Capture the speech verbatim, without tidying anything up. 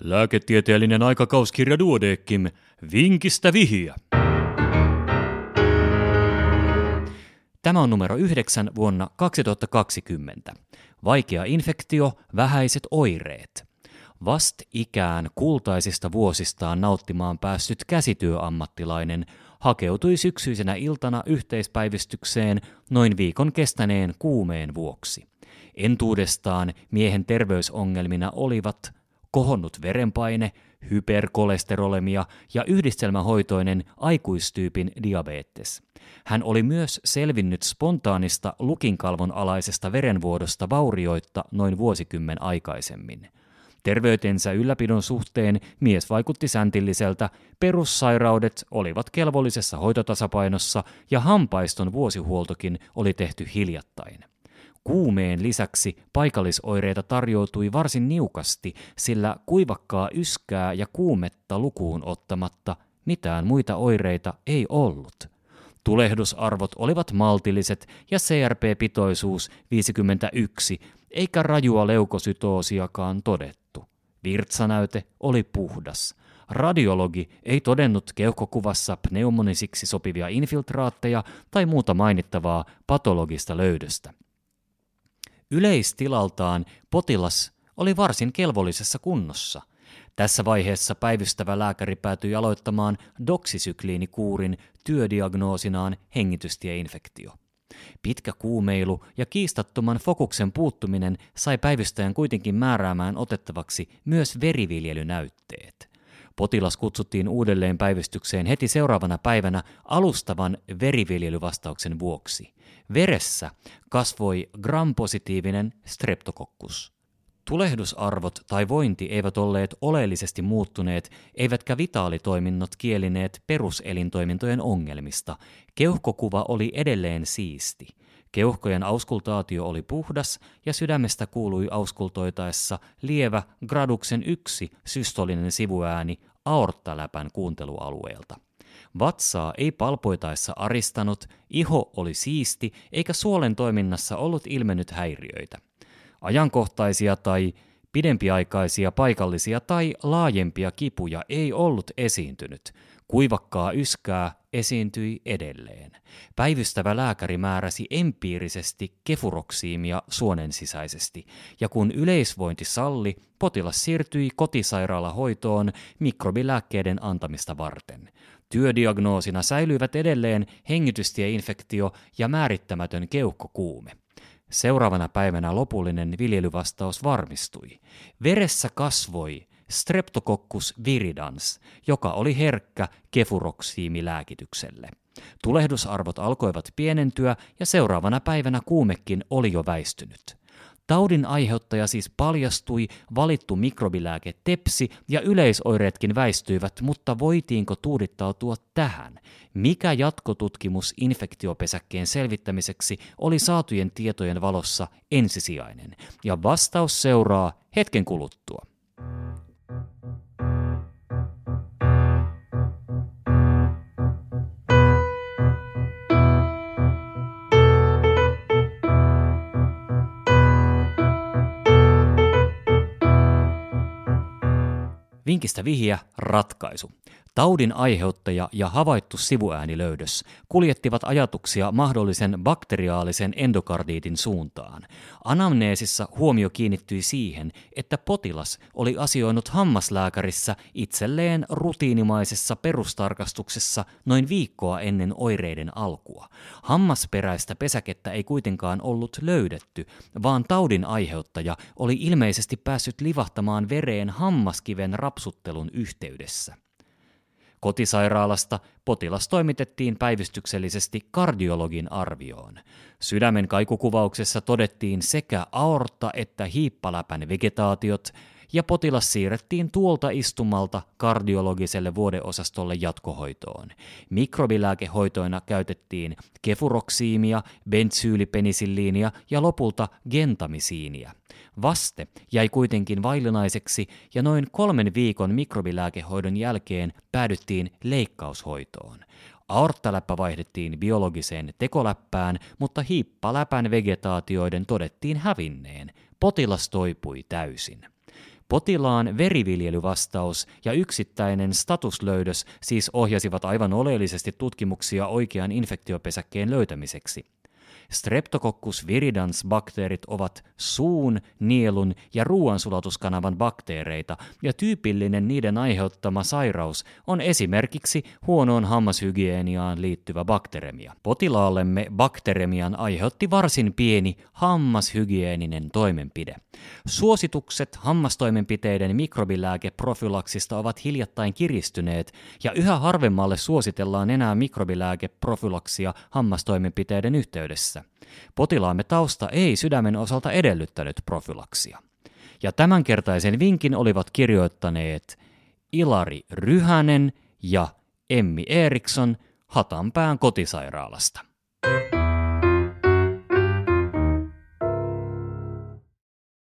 Lääketieteellinen aikakauskirja Duodeckim, vinkistä vihiä. Tämä on numero yhdeksän vuonna kaksituhattakaksikymmentä. Vaikea infektio, vähäiset oireet. Vastikään kultaisista vuosistaan nauttimaan päässyt käsityöammattilainen hakeutui syksyisenä iltana yhteispäivystykseen noin viikon kestäneen kuumeen vuoksi. Entuudestaan miehen terveysongelmina olivat kohonnut verenpaine, hyperkolesterolemia ja yhdistelmähoitoinen aikuistyypin diabetes. Hän oli myös selvinnyt spontaanista lukinkalvon alaisesta verenvuodosta vaurioitta noin vuosikymmen aikaisemmin. Terveytensä ylläpidon suhteen mies vaikutti säntilliseltä, perussairaudet olivat kelvollisessa hoitotasapainossa ja hampaiston vuosihuoltokin oli tehty hiljattain. Kuumeen lisäksi paikallisoireita tarjoutui varsin niukasti, sillä kuivakkaa yskää ja kuumetta lukuun ottamatta mitään muita oireita ei ollut. Tulehdusarvot olivat maltilliset ja C R P-pitoisuus viisikymmentäyksi, eikä rajua leukosytoosiakaan todettu. Virtsanäyte oli puhdas. Radiologi ei todennut keuhkokuvassa pneumonisiksi sopivia infiltraatteja tai muuta mainittavaa patologista löydöstä. Yleistilaltaan potilas oli varsin kelvollisessa kunnossa. Tässä vaiheessa päivystävä lääkäri päätyi aloittamaan doksisykliinikuurin työdiagnoosinaan hengitystieinfektio. Pitkä kuumeilu ja kiistattoman fokuksen puuttuminen sai päivystäjän kuitenkin määräämään otettavaksi myös veriviljelynäytteet. Potilas kutsuttiin uudelleen päivystykseen heti seuraavana päivänä alustavan veriviljelyvastauksen vuoksi. Veressä kasvoi gram-positiivinen streptokokkus. Tulehdusarvot tai vointi eivät olleet oleellisesti muuttuneet, eivätkä vitaalitoiminnot kielineet peruselintoimintojen ongelmista. Keuhkokuva oli edelleen siisti. Keuhkojen auskultaatio oli puhdas ja sydämestä kuului auskultoitaessa lievä graduksen yksi systolinen sivuääni aorttaläpän kuuntelualueelta. Vatsaa ei palpoitaessa aristanut, iho oli siisti eikä suolen toiminnassa ollut ilmennyt häiriöitä. Ajankohtaisia tai pidempiaikaisia paikallisia tai laajempia kipuja ei ollut esiintynyt. Kuivakkaa yskää esiintyi edelleen. Päivystävä lääkäri määräsi empiirisesti kefuroksiimia suonensisäisesti, ja kun yleisvointi salli, potilas siirtyi kotisairaalahoitoon mikrobilääkkeiden antamista varten. Työdiagnoosina säilyivät edelleen hengitystieinfektio ja määrittämätön keuhkokuume. Seuraavana päivänä lopullinen viljelyvastaus varmistui. Veressä kasvoi Streptococcus viridans, joka oli herkkä kefuroksiimilääkitykselle. Tulehdusarvot alkoivat pienentyä ja seuraavana päivänä kuumekin oli jo väistynyt. Taudin aiheuttaja siis paljastui, valittu mikrobilääke tepsi ja yleisoireetkin väistyivät, mutta voitiinko tuudittautua tähän? Mikä jatkotutkimus infektiopesäkkeen selvittämiseksi oli saatujen tietojen valossa ensisijainen? Ja vastaus seuraa hetken kuluttua. Vinkistä vihiä, ratkaisu. Taudin aiheuttaja ja havaittu sivuäänilöydös kuljettivat ajatuksia mahdollisen bakteriaalisen endokardiitin suuntaan. Anamneesissa huomio kiinnittyi siihen, että potilas oli asioinut hammaslääkärissä itselleen rutiinimaisessa perustarkastuksessa noin viikkoa ennen oireiden alkua. Hammasperäistä pesäkettä ei kuitenkaan ollut löydetty, vaan taudin aiheuttaja oli ilmeisesti päässyt livahtamaan vereen hammaskiven rapsuttelun yhteydessä. Kotisairaalasta potilas toimitettiin päivystyksellisesti kardiologin arvioon. Sydämen kaikukuvauksessa todettiin sekä aortta- että hiippaläpän vegetaatiot, ja potilas siirrettiin tuolta istumalta kardiologiselle vuodeosastolle jatkohoitoon. Mikrobilääkehoitoina käytettiin kefuroksiimia, bentsyylipenisiliinia ja lopulta gentamisiiniä. Vaste jäi kuitenkin vaillinaiseksi ja noin kolmen viikon mikrobilääkehoidon jälkeen päädyttiin leikkaushoitoon. Aorttaläppä vaihdettiin biologiseen tekoläppään, mutta hiippaläpän vegetaatioiden todettiin hävinneen. Potilas toipui täysin. Potilaan veriviljelyvastaus ja yksittäinen statuslöydös siis ohjasivat aivan oleellisesti tutkimuksia oikean infektiopesäkkeen löytämiseksi. Streptococcus viridans bakteerit ovat suun, nielun ja ruoansulatuskanavan bakteereita, ja tyypillinen niiden aiheuttama sairaus on esimerkiksi huonoon hammashygieniaan liittyvä bakteremia. Potilaallemme bakteremian aiheutti varsin pieni hammashygieninen toimenpide. Suositukset hammastoimenpiteiden mikrobilääkeprofylaksista ovat hiljattain kiristyneet, ja yhä harvemmalle suositellaan enää mikrobilääkeprofylaksia hammastoimenpiteiden yhteydessä. Potilaamme tausta ei sydämen osalta edellyttänyt profylaksia. Ja tämänkertaisen vinkin olivat kirjoittaneet Ilari Ryhänen ja Emmi Eriksson Hatanpään kotisairaalasta.